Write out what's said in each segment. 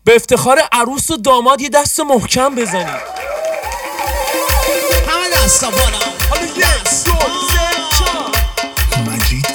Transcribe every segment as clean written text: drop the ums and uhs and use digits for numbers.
به افتخار عروس و داماد یه دست محکم بزنید. همه دستا بالا. حالا یک دو سه چهار. مجید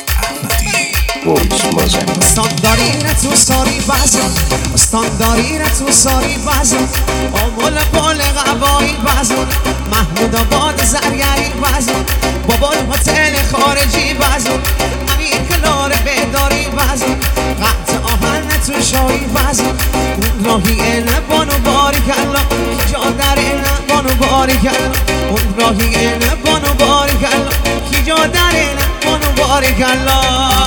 احمدی استانداری تو ساری بازم، استانداری تو ساری بازم، آمول پول قبایی بازم، محمود آباد زریعی بازم، بابا هتل خارجی بازم، امیر کلار بیداری بازم، قطع آهن تو شایی بازم، اون راهی اینه بانو باری کلا کی جا در اینه بانو باری کلا، اون راهی اینه بانو باری کلا کی جا در اینه بانو باری کلا.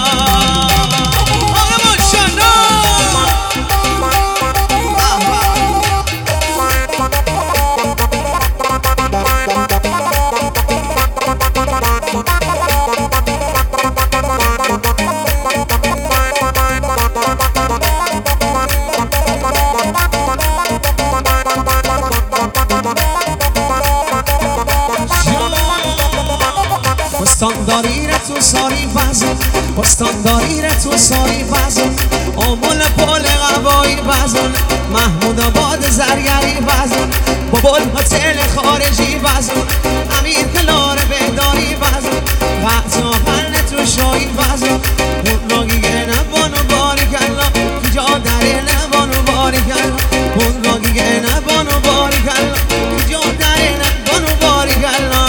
استانداری تو ساری بازم، استانداری تو ساری بازم، آمول پول قبایی بازم، محمود آباد زریعی بازم، بابا هتل خارجی بازم، امیر کلار بیداری بازم، قطع آهن تو شایی بازم، اون راگیه نبانو باری کلا کی جا داره نبانو باری کلا، اون راگیه نبانو باری کلا کی جا داره نبانو باری کلا.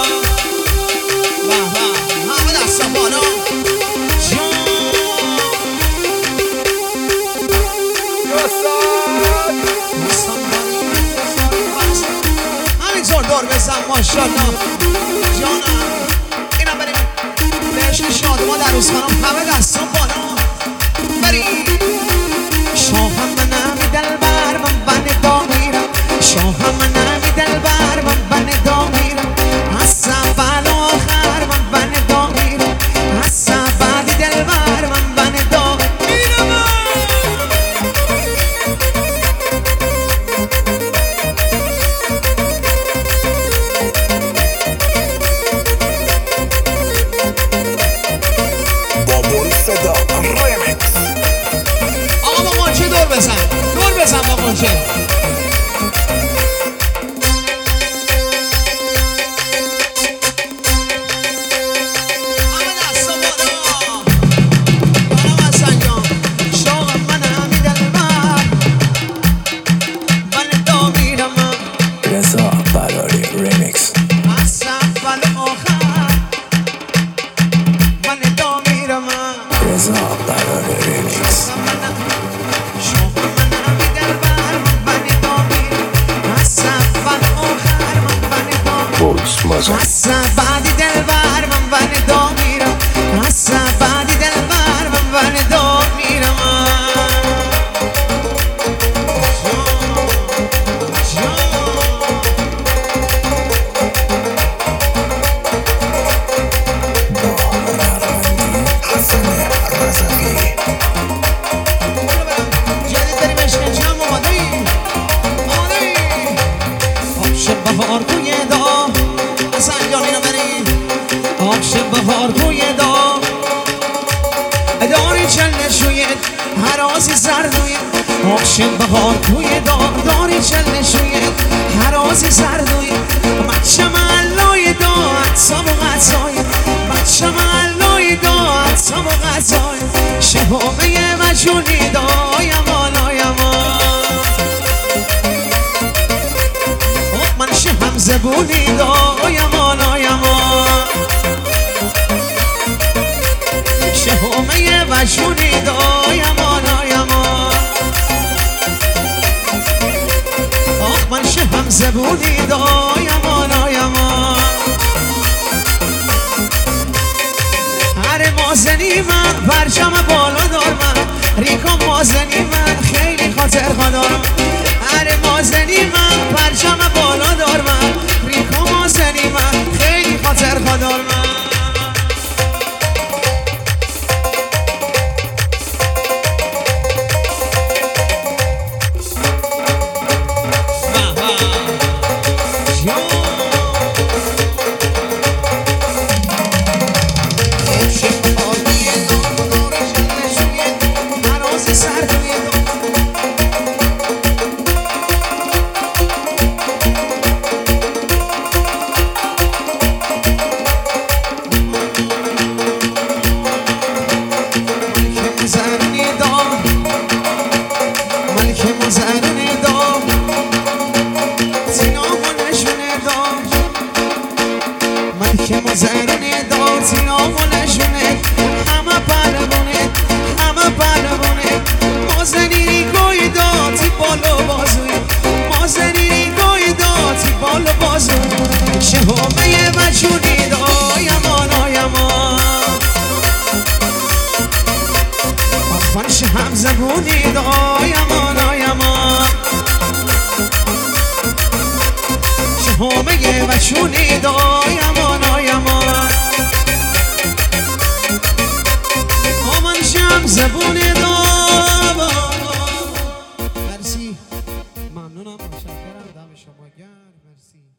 همینطور دور بزن ماشاءالله جانم. اینا بریم بهشت شادمان در روز خانم، همه دستان بالا بریم. شاهم منم دلبر من بن دامیرم، شاهم منم دلبر من بن دامیرم، از اول و آخر من بن دامیرم، از اول دلبر من بن دامیرم. بابول صدا ریمیکس. آقا با قنچه دور بزن، دور بزن با قنچه. همه دستا بالا. بالا حسن جان. شاقم منم دلبر من دامیرم، رضا براری ریمیکس. از اول آخر من دامیرم. رضا براری ریمیکس. شاقم منم دلبر من دامیرم، از اول آخر من دامیرم. بولس مازن. از بعدی دلبر من ون دا میرم، از بعدی دلبر من ون دا میرم. حسن رزقی. جدید داریم عشق جمع آماده‌ای آبش بهار توی دا حسن جان اینو بریم. آبش بهار توی دا داری چل نشوید حراسی سردوید. آبش بهار توی دا داری چل نشوید حراسی سردوید. بچه محلای دا حدسا و غذای، بچه محلای دا حدسا و غذای، شهامه مجونی دا یمان من شهم زبونی دا یمان شهامه مجونی دا یمان من شهم زبونی دا یمان هر مازنی من پرچم بالا دارم، ریکا مازنی من خیلی خاطر خدارم. هر مازنی من پرچم بالا دارم، ریکا مازنی من خیلی خاطر خدارم. نشونید آیمان آیمان آمان شم زبونی دابا مرسی ممنونم متشکرم دم شما گرم مرسی